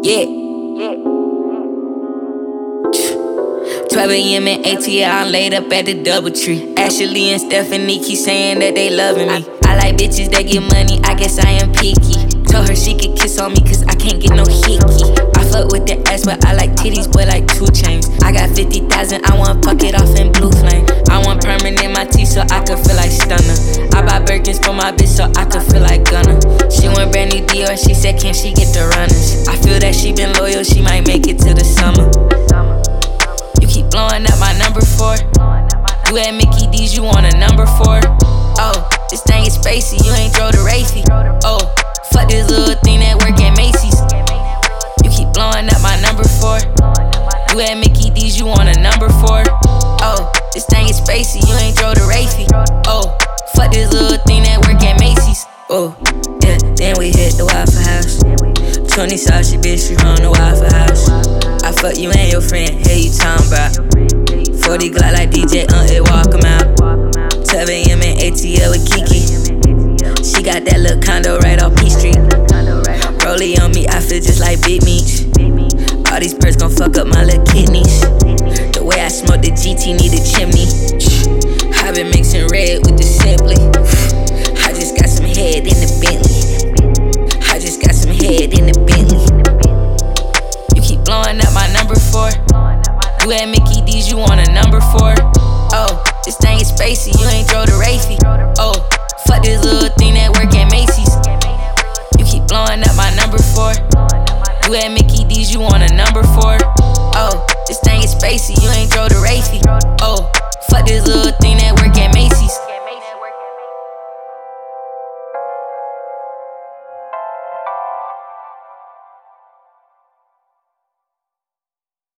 Yeah. 12 a.m. in ATL, I'm laid up at the DoubleTree. Ashley and Stephanie keep saying that they loving me. I like bitches that get money, I guess I am picky. Told her she could kiss on me cause I can't get no hickey. I fuck with the ass but I like titties but like 2 chains. I got 50,000, I wanna fuck it off in blue flame. I want permanent in my teeth so I could feel like Stunner. I buy Birkins for my bitch so I could feel like Gunner. She went brand new Dior, she said can she get the runners. I feel that she been loyal, she might make it to the summer. You keep blowing up my number 4. You at Mickey D's, you want a number 4. Oh, this thing is spacey, you ain't drove to Rafey. Oh, fuck this little thing that work at Macy's. You keep blowing up my number 4. You at Mickey D's, you want a number 4. Oh, this thing is spacey, you ain't drove to Rafey. Oh, fuck this little thing that work at Macy's. Oh, yeah, then we hit the Waffle House. 20 saucy bitch, we run the Waffle House. I fuck you and your friend, hey you talking about 40 Glock like DJ, it walk 'em out. 12 a.m. in ATL with Kiki. She got that little condo right off P Street. Rollie on me, I feel just like Big Meech. All these perks gon' fuck up my little kidneys. The way I smoke the GT need a chimney. I been mixing red with the Simply. I just got some head in the Bentley. I just got some head in the Bentley. You keep blowing up my number 4. You at Mickey D's, you want a number 4. Oh, this thing is spacey, you ain't drove to Rafey. Oh, fuck this little thing that work at Macy's. You keep blowing up my number 4. You at Mickey D's, you want a number 4. Oh, this thing is spacey, you ain't drove to Rafey. Oh, fuck this little thing that work at Macy's.